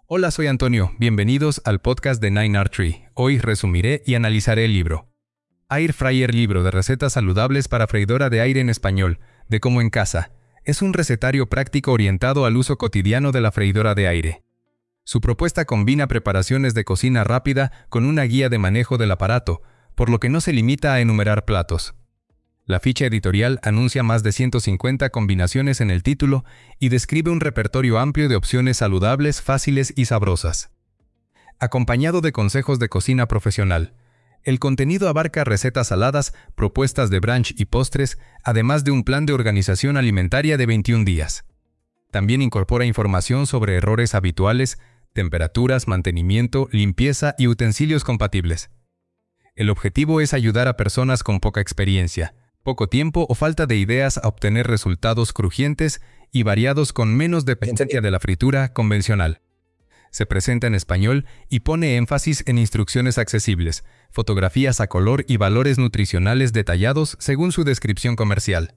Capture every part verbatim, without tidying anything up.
Hola, soy Antonio. Bienvenidos al podcast de Nine Art Tree. Hoy resumiré y analizaré el libro. Air Fryer, libro de recetas saludables para freidora de aire en español, de Como en Casa. Es un recetario práctico orientado al uso cotidiano de la freidora de aire. Su propuesta combina preparaciones de cocina rápida con una guía de manejo del aparato, por lo que no se limita a enumerar platos. La ficha editorial anuncia más de ciento cincuenta combinaciones en el título y describe un repertorio amplio de opciones saludables, fáciles y sabrosas. Acompañado de consejos de cocina profesional, el contenido abarca recetas saladas, propuestas de brunch y postres, además de un plan de organización alimentaria de veintiún días. También incorpora información sobre errores habituales, temperaturas, mantenimiento, limpieza y utensilios compatibles. El objetivo es ayudar a personas con poca experiencia, poco tiempo o falta de ideas a obtener resultados crujientes y variados con menos dependencia de la fritura convencional. Se presenta en español y pone énfasis en instrucciones accesibles, fotografías a color y valores nutricionales detallados según su descripción comercial.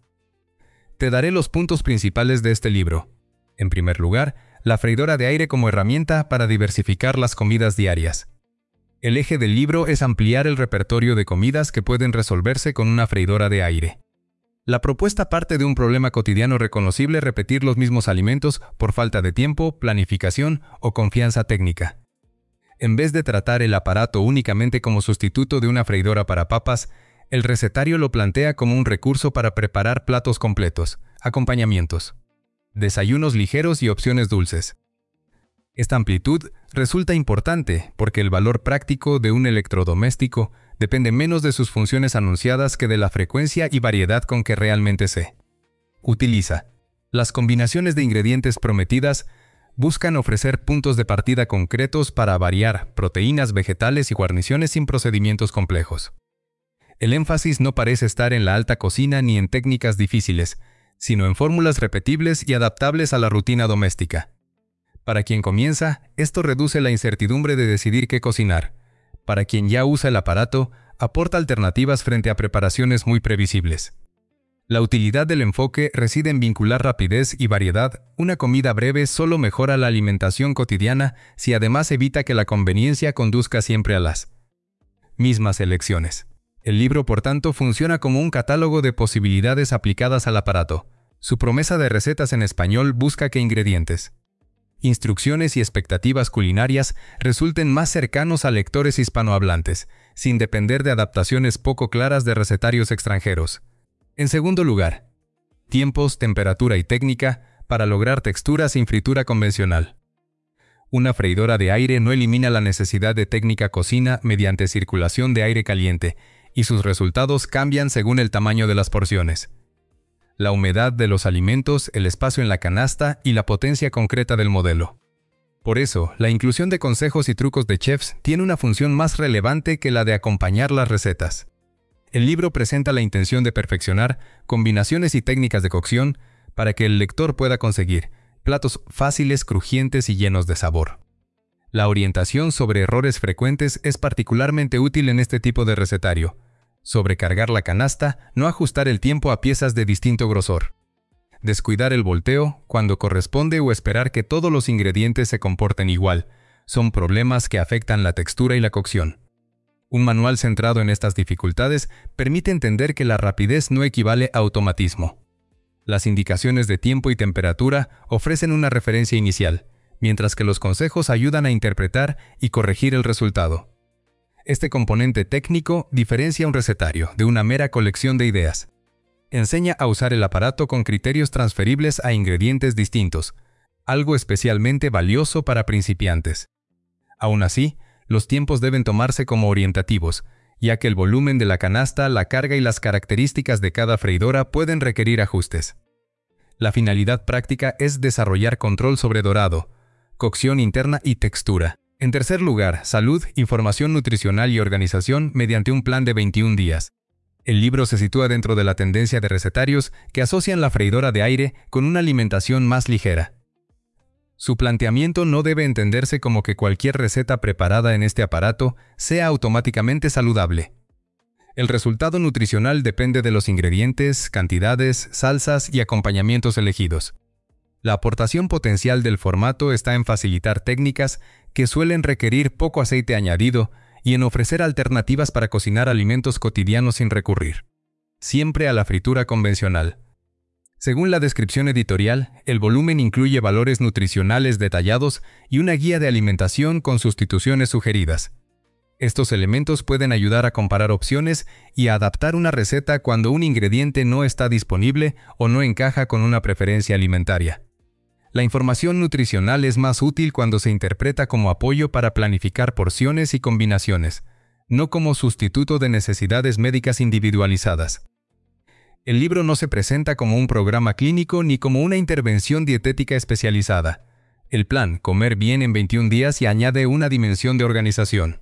Te daré los puntos principales de este libro. En primer lugar, la freidora de aire como herramienta para diversificar las comidas diarias. El eje del libro es ampliar el repertorio de comidas que pueden resolverse con una freidora de aire. La propuesta parte de un problema cotidiano reconocible: repetir los mismos alimentos por falta de tiempo, planificación o confianza técnica. En vez de tratar el aparato únicamente como sustituto de una freidora para papas, el recetario lo plantea como un recurso para preparar platos completos, acompañamientos, desayunos ligeros y opciones dulces. Esta amplitud resulta importante porque el valor práctico de un electrodoméstico depende menos de sus funciones anunciadas que de la frecuencia y variedad con que realmente se utiliza. Las combinaciones de ingredientes prometidas buscan ofrecer puntos de partida concretos para variar proteínas, vegetales y guarniciones sin procedimientos complejos. El énfasis no parece estar en la alta cocina ni en técnicas difíciles, sino en fórmulas repetibles y adaptables a la rutina doméstica. Para quien comienza, esto reduce la incertidumbre de decidir qué cocinar. Para quien ya usa el aparato, aporta alternativas frente a preparaciones muy previsibles. La utilidad del enfoque reside en vincular rapidez y variedad. Una comida breve solo mejora la alimentación cotidiana si además evita que la conveniencia conduzca siempre a las mismas elecciones. El libro, por tanto, funciona como un catálogo de posibilidades aplicadas al aparato. Su promesa de recetas en español busca que ingredientes, instrucciones y expectativas culinarias resulten más cercanos a lectores hispanohablantes, sin depender de adaptaciones poco claras de recetarios extranjeros. En segundo lugar, tiempos, temperatura y técnica para lograr texturas sin fritura convencional. Una freidora de aire no elimina la necesidad de técnica cocina mediante circulación de aire caliente, y sus resultados cambian según el tamaño de las porciones, la humedad de los alimentos, el espacio en la canasta y la potencia concreta del modelo. Por eso, la inclusión de consejos y trucos de chefs tiene una función más relevante que la de acompañar las recetas. El libro presenta la intención de perfeccionar combinaciones y técnicas de cocción para que el lector pueda conseguir platos fáciles, crujientes y llenos de sabor. La orientación sobre errores frecuentes es particularmente útil en este tipo de recetario. Sobrecargar la canasta, no ajustar el tiempo a piezas de distinto grosor, descuidar el volteo cuando corresponde o esperar que todos los ingredientes se comporten igual, son problemas que afectan la textura y la cocción. Un manual centrado en estas dificultades permite entender que la rapidez no equivale a automatismo. Las indicaciones de tiempo y temperatura ofrecen una referencia inicial, mientras que los consejos ayudan a interpretar y corregir el resultado. Este componente técnico diferencia un recetario de una mera colección de ideas. Enseña a usar el aparato con criterios transferibles a ingredientes distintos, algo especialmente valioso para principiantes. Aún así, los tiempos deben tomarse como orientativos, ya que el volumen de la canasta, la carga y las características de cada freidora pueden requerir ajustes. La finalidad práctica es desarrollar control sobre dorado, cocción interna y textura. En tercer lugar, salud, información nutricional y organización mediante un plan de veintiún días. El libro se sitúa dentro de la tendencia de recetarios que asocian la freidora de aire con una alimentación más ligera. Su planteamiento no debe entenderse como que cualquier receta preparada en este aparato sea automáticamente saludable. El resultado nutricional depende de los ingredientes, cantidades, salsas y acompañamientos elegidos. La aportación potencial del formato está en facilitar técnicas que suelen requerir poco aceite añadido y en ofrecer alternativas para cocinar alimentos cotidianos sin recurrir siempre a la fritura convencional. Según la descripción editorial, el volumen incluye valores nutricionales detallados y una guía de alimentación con sustituciones sugeridas. Estos elementos pueden ayudar a comparar opciones y a adaptar una receta cuando un ingrediente no está disponible o no encaja con una preferencia alimentaria. La información nutricional es más útil cuando se interpreta como apoyo para planificar porciones y combinaciones, no como sustituto de necesidades médicas individualizadas. El libro no se presenta como un programa clínico ni como una intervención dietética especializada. El plan, comer bien en veintiún días, y añade una dimensión de organización.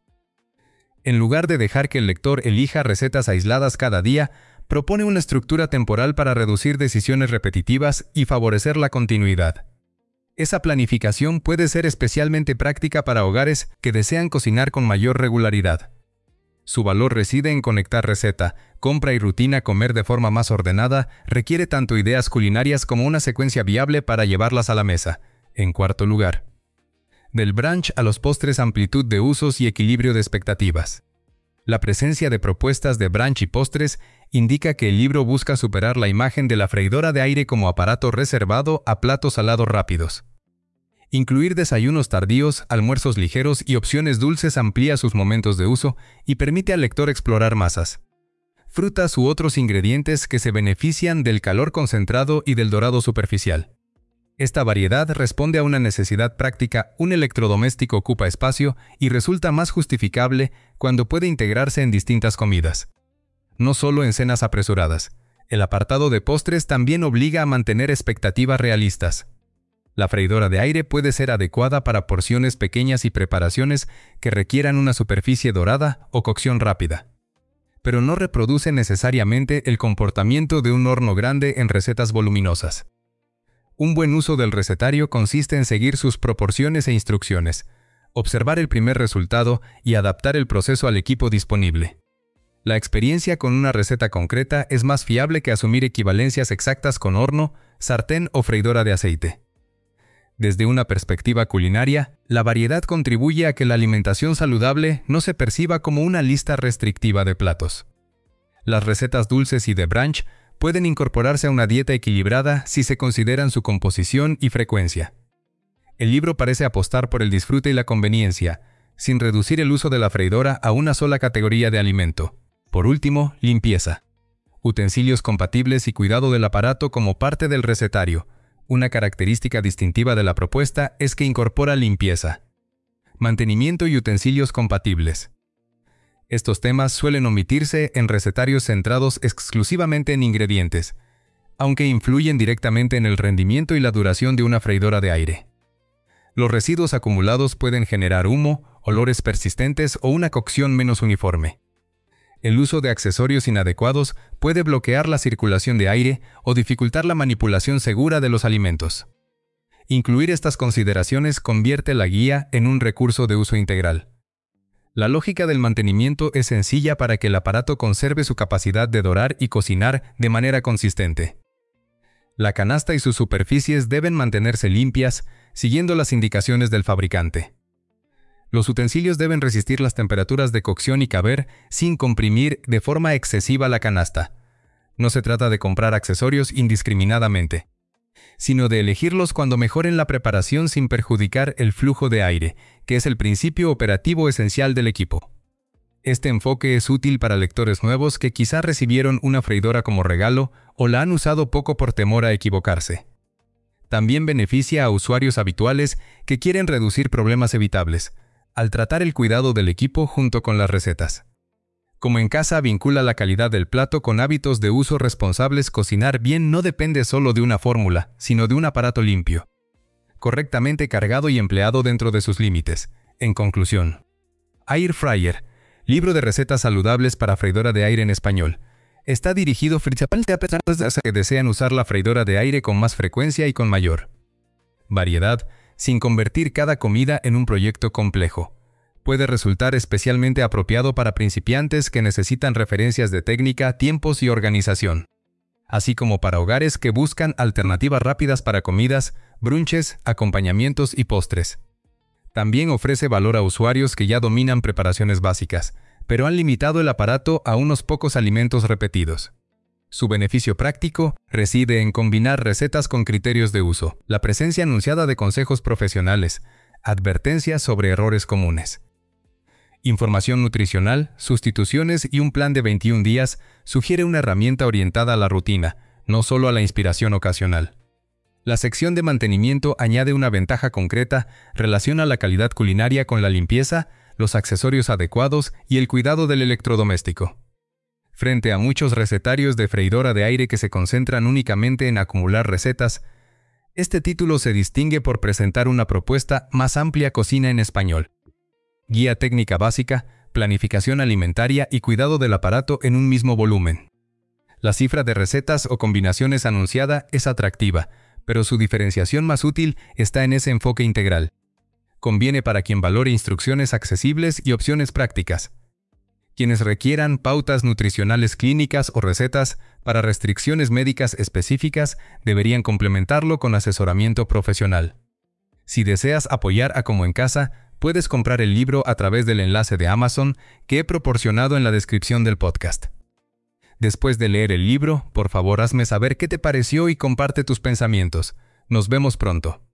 En lugar de dejar que el lector elija recetas aisladas cada día, propone una estructura temporal para reducir decisiones repetitivas y favorecer la continuidad. Esa planificación puede ser especialmente práctica para hogares que desean cocinar con mayor regularidad. Su valor reside en conectar receta, compra y rutina. Comer de forma más ordenada requiere tanto ideas culinarias como una secuencia viable para llevarlas a la mesa. En cuarto lugar, del brunch a los postres, amplitud de usos y equilibrio de expectativas. La presencia de propuestas de brunch y postres indica que el libro busca superar la imagen de la freidora de aire como aparato reservado a platos salados rápidos. Incluir desayunos tardíos, almuerzos ligeros y opciones dulces amplía sus momentos de uso y permite al lector explorar masas, frutas u otros ingredientes que se benefician del calor concentrado y del dorado superficial. Esta variedad responde a una necesidad práctica. Un electrodoméstico ocupa espacio y resulta más justificable cuando puede integrarse en distintas comidas, no solo en cenas apresuradas. El apartado de postres también obliga a mantener expectativas realistas. La freidora de aire puede ser adecuada para porciones pequeñas y preparaciones que requieran una superficie dorada o cocción rápida, pero no reproduce necesariamente el comportamiento de un horno grande en recetas voluminosas. Un buen uso del recetario consiste en seguir sus proporciones e instrucciones, observar el primer resultado y adaptar el proceso al equipo disponible. La experiencia con una receta concreta es más fiable que asumir equivalencias exactas con horno, sartén o freidora de aceite. Desde una perspectiva culinaria, la variedad contribuye a que la alimentación saludable no se perciba como una lista restrictiva de platos. Las recetas dulces y de brunch pueden incorporarse a una dieta equilibrada si se consideran su composición y frecuencia. El libro parece apostar por el disfrute y la conveniencia, sin reducir el uso de la freidora a una sola categoría de alimento. Por último, limpieza. Utensilios compatibles y cuidado del aparato como parte del recetario. Una característica distintiva de la propuesta es que incorpora limpieza, mantenimiento y utensilios compatibles. Estos temas suelen omitirse en recetarios centrados exclusivamente en ingredientes, aunque influyen directamente en el rendimiento y la duración de una freidora de aire. Los residuos acumulados pueden generar humo, olores persistentes o una cocción menos uniforme. El uso de accesorios inadecuados puede bloquear la circulación de aire o dificultar la manipulación segura de los alimentos. Incluir estas consideraciones convierte la guía en un recurso de uso integral. La lógica del mantenimiento es sencilla para que el aparato conserve su capacidad de dorar y cocinar de manera consistente. La canasta y sus superficies deben mantenerse limpias, siguiendo las indicaciones del fabricante. Los utensilios deben resistir las temperaturas de cocción y caber sin comprimir de forma excesiva la canasta. No se trata de comprar accesorios indiscriminadamente, sino de elegirlos cuando mejoren la preparación sin perjudicar el flujo de aire, que es el principio operativo esencial del equipo. Este enfoque es útil para lectores nuevos que quizá recibieron una freidora como regalo o la han usado poco por temor a equivocarse. También beneficia a usuarios habituales que quieren reducir problemas evitables, al tratar el cuidado del equipo junto con las recetas. Como en casa, vincula la calidad del plato con hábitos de uso responsables. Cocinar bien no depende solo de una fórmula, sino de un aparato limpio, correctamente cargado y empleado dentro de sus límites. En conclusión, Air Fryer, libro de recetas saludables para freidora de aire en español, está dirigido principalmente a personas que desean usar la freidora de aire con más frecuencia y con mayor variedad, sin convertir cada comida en un proyecto complejo. Puede resultar especialmente apropiado para principiantes que necesitan referencias de técnica, tiempos y organización, así como para hogares que buscan alternativas rápidas para comidas, brunches, acompañamientos y postres. También ofrece valor a usuarios que ya dominan preparaciones básicas, pero han limitado el aparato a unos pocos alimentos repetidos. Su beneficio práctico reside en combinar recetas con criterios de uso, la presencia anunciada de consejos profesionales, advertencias sobre errores comunes. Información nutricional, sustituciones y un plan de veintiún días sugiere una herramienta orientada a la rutina, no solo a la inspiración ocasional. La sección de mantenimiento añade una ventaja concreta, relaciona la calidad culinaria con la limpieza, los accesorios adecuados y el cuidado del electrodoméstico. Frente a muchos recetarios de freidora de aire que se concentran únicamente en acumular recetas, este título se distingue por presentar una propuesta más amplia cocina en español. Guía técnica básica, planificación alimentaria y cuidado del aparato en un mismo volumen. La cifra de recetas o combinaciones anunciada es atractiva, pero su diferenciación más útil está en ese enfoque integral. Conviene para quien valore instrucciones accesibles y opciones prácticas. Quienes requieran pautas nutricionales clínicas o recetas para restricciones médicas específicas deberían complementarlo con asesoramiento profesional. Si deseas apoyar a Como en Casa, puedes comprar el libro a través del enlace de Amazon que he proporcionado en la descripción del podcast. Después de leer el libro, por favor hazme saber qué te pareció y comparte tus pensamientos. Nos vemos pronto.